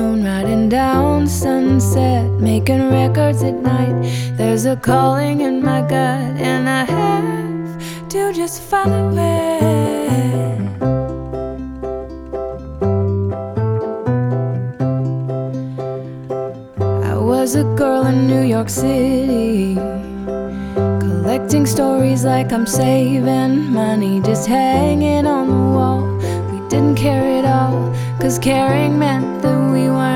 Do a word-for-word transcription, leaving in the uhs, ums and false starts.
moon, riding down sunset, making records at night. There's a calling in my gut, and I have to just follow it. I was a girl in New York City, collecting stories like I'm saving money, just hanging on the wall. We didn't care at all, 'cause caring meant that we weren't